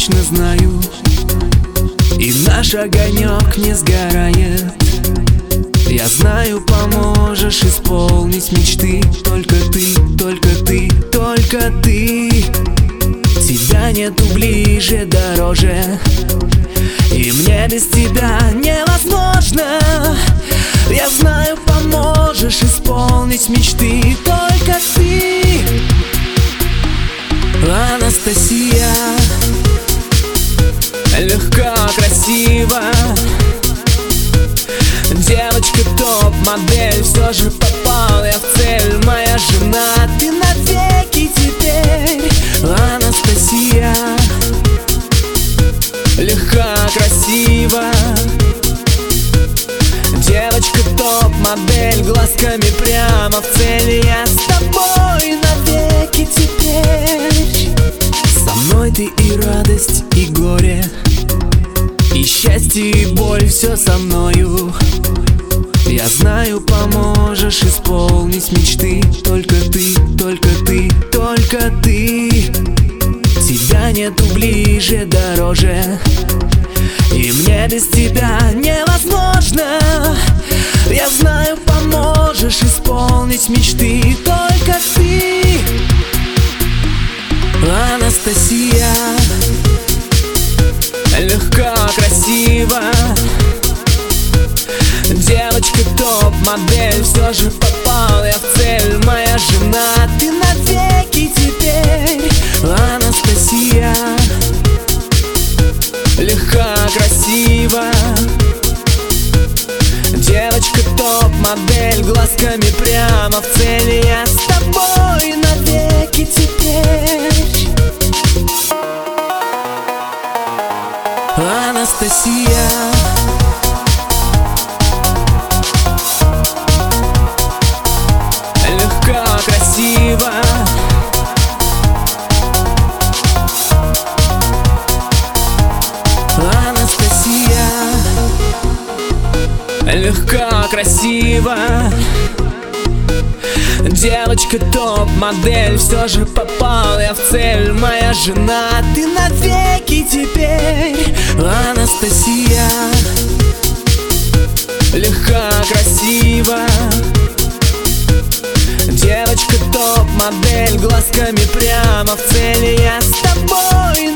точно знаю, и наш огонек не сгорает. Я знаю, поможешь исполнить мечты. Только ты, только ты, только ты. Тебя нету ближе, дороже, и мне без тебя невозможно. Я знаю, поможешь исполнить мечты. Только ты, Анастасия. Легко, красиво, девочка топ-модель. Все же попал я в цель. Моя жена, ты навеки теперь. Анастасия. Легко, красиво, девочка топ-модель. Глазками прямо в цель. Я с тобой навеки теперь. Со мной ты и радость, и горе, и счастье, и боль. Все со мною. Я знаю, поможешь исполнить мечты. Только ты, только ты, только ты. Тебя нету ближе, дороже, и мне без тебя невозможно. Я знаю, поможешь исполнить мечты. Только ты, Анастасия. Легко, красиво, девочка топ-модель. Все же попал я в цель. Моя жена, ты навеки теперь. Анастасия. Легко, красиво, девочка топ-модель. Глазками прямо в цель. Я с тобой навеки теперь. Анастасия. Легко, красиво, Анастасия. Легко, красиво, девочка топ-модель. Все же попал я в цель. Моя жена, ты навеки теперь. Анастасия. Легко, красиво, девочка топ-модель. Глазками прямо в цель. Я с тобой